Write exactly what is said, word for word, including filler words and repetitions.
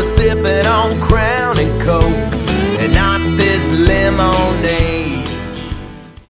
sipping on Crown and Coke, and not this lemonade.